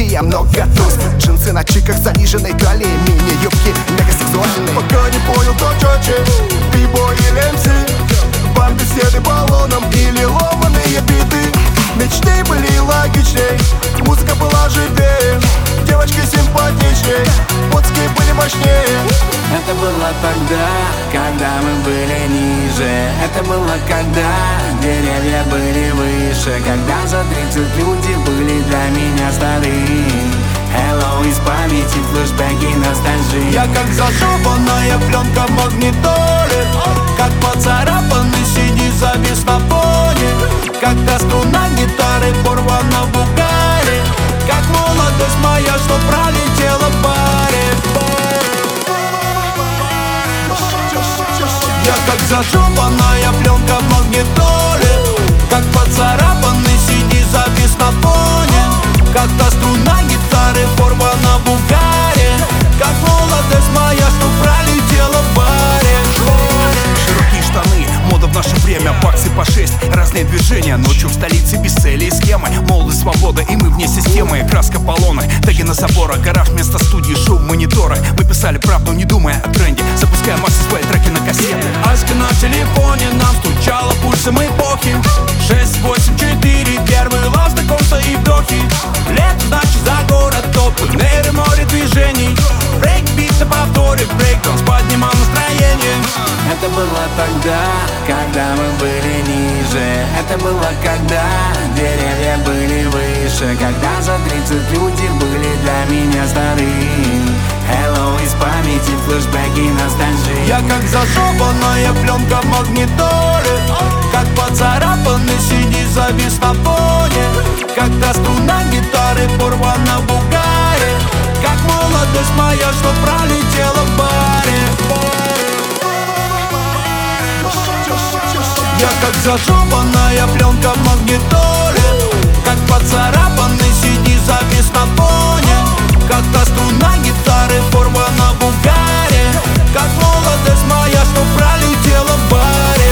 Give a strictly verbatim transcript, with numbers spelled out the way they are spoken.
я много туз. Джинсы на чиках, заниженной талии, мини-юбки мегасексуальные. Пока не понял, кто чёче, бибой или эм си, бам-беседы баллоном или ломаные биты. Мечты были логичней, музыка была живее, девочки симпатичней, фотки были мощнее. Это было тогда, когда мы были ниже. Это было когда деревья были выше. Когда за тридцать люди были для меня стары. Hello из памяти, флешбеки, ностальжи. Я как зашибанная пленка в магнитоле, как поцарапанный си ди завис на фоне, когда струна гитары порвана в угаре, как молодость моя, что пролетела в баре. Я как зашибанная пленка в магнитоле, как поцарапанный си ди завис на фоне, когда струна гитары порвана в угаре, как молодость моя, что пролетела в баре. Широкие штаны, мода в наше время, баксы по шесть, разные движения. Ночью в столице без цели и схемы. Молодость, свобода, и мы вне системы. Краска полонок, теги на заборах, гараж вместо студии, шум в мониторах. Мы писали правду, не думая о тренде, запуская массы свои треки на кассеты. Аська на телефоне нам стучала пульсом эпохи. Шесть, восемь, четыре, первый лав, знакомства и вдохи. Лето, значит, за город, open air и море движений. Брейк-бит на повторе, брейк-данс поднимал настроение. Это было тогда, когда мы были ниже. Это было когда деревья были выше. Когда за тридцать люди были для меня стары. Hello из памяти, флешбеки, ностальжи. Я как зашибанная пленка в магнитоле, как поцарапанный си ди завис на фоне, когда струна гитары порвана в угаре, как молодость моя, что пролетела в баре. Я как зашибанная пленка в магнитоле, как поцарапанный си ди завис на фоне, когда струна гитары порвана в угаре, как молодость моя, что пролетела в баре.